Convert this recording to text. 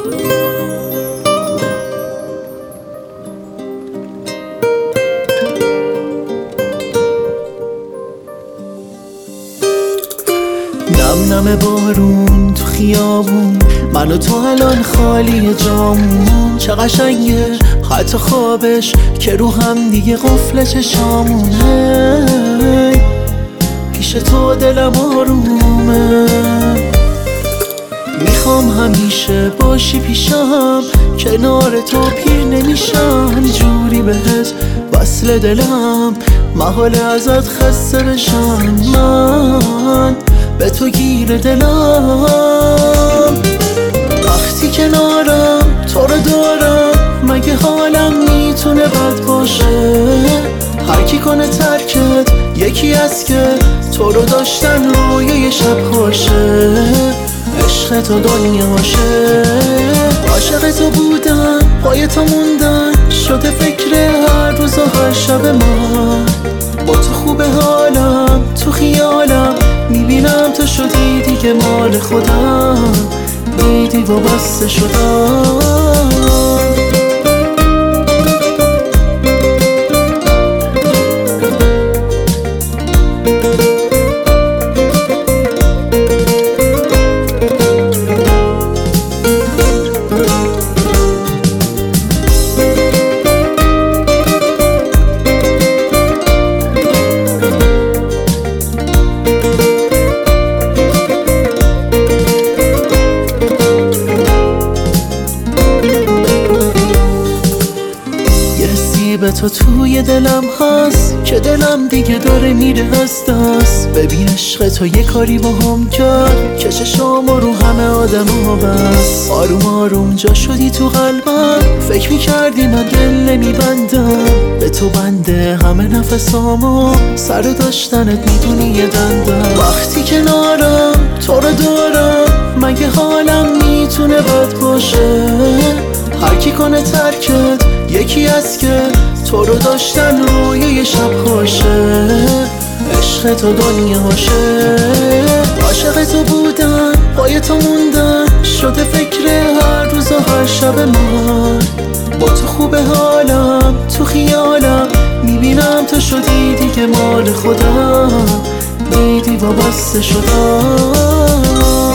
نم نم بارون تو خیابون، من و تو الان خالی جامون. چه قشنگه حتی خوابش که رو هم دیگه قفل چشامونه. پیش تو دلم آرومه، میخوام همیشه باشی پیشم، کنار تو پیر نمیشم. جوری بهت وصل دلم، محاله ازت خسته بشم. من به تو گیر دلم، وقتی کنارم تو رو دارم، مگه حالم میتونه بد باشه؟ هر کی کنه ترکت یکی از که تو رو داشتن رویای شب خوشه. عشق تو دنیاشه، عاشق تو بودن، پای تو موندن، شده فکر هر روز و هر شب من. با تو خوبه حالم، تو خیالم میبینم تو شدی دیگه مال خودم، دیدی وابسته شدم. به تو توی دلم هست که دلم دیگه داره میره از دست. ببین عشق تو یه کاری با هم کرد که چشام رو همه آدم ها بس. آروم آروم جا شدی تو قلبم، فکر میکردی من دل نمیبندم. به تو بنده همه نفسامو، سر داشتنت میدونی یه دندم. وقتی کنارم تو رو دارم، مگه حالم میتونه بد باشه؟ هر کی کنه ترکت یکی از که تو رو داشتن روی شب خوشه. عشق تو دنیاشه، عاشق تو بودن، پای تو موندن، شده فکر هر روز و هر شب من. با تو خوبه حالم، تو خیالم میبینم تو شدی دیگه مال خودم، دیدی وابسته شدم.